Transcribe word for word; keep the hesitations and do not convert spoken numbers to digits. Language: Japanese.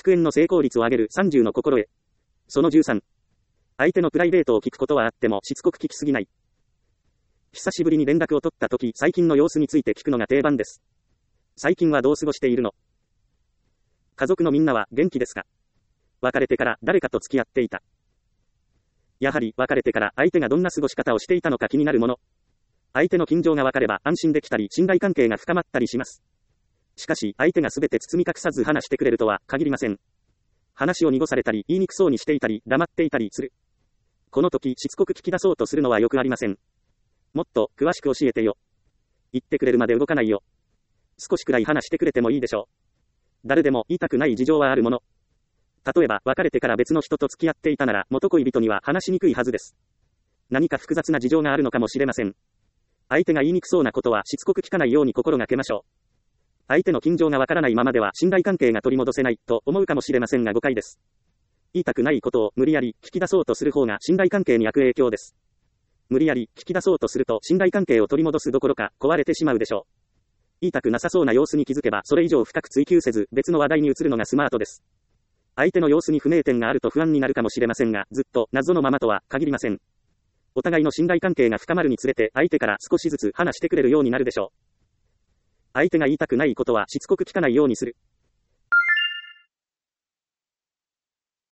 復縁の成功率を上げるさんじゅうの心得。そのじゅうさん。相手のプライベートを聞くことはあってもしつこく聞きすぎない。久しぶりに連絡を取ったとき、最近の様子について聞くのが定番です。最近はどう過ごしているの？家族のみんなは元気ですか？別れてから誰かと付き合っていた。やはり別れてから相手がどんな過ごし方をしていたのか気になるもの。相手の近情が分かれば安心できたり信頼関係が深まったりします。しかし相手が全て包み隠さず話してくれるとは限りません。話を濁されたり言いにくそうにしていたり黙っていたりする。この時しつこく聞き出そうとするのはよくありません。もっと詳しく教えてよ。言ってくれるまで動かないよ。少しくらい話してくれてもいいでしょう。誰でも言いたくない事情はあるもの。例えば別れてから別の人と付き合っていたなら元恋人には話しにくいはずです。何か複雑な事情があるのかもしれません。相手が言いにくそうなことはしつこく聞かないように心がけましょう。相手の近情がわからないままでは信頼関係が取り戻せないと思うかもしれませんが誤解です。言いたくないことを無理やり聞き出そうとする方が信頼関係に悪影響です。無理やり聞き出そうとすると信頼関係を取り戻すどころか壊れてしまうでしょう。言いたくなさそうな様子に気づけばそれ以上深く追求せず別の話題に移るのがスマートです。相手の様子に不明点があると不安になるかもしれませんがずっと謎のままとは限りません。お互いの信頼関係が深まるにつれて相手から少しずつ話してくれるようになるでしょう。相手が言いたくないことはしつこく聞かないようにする。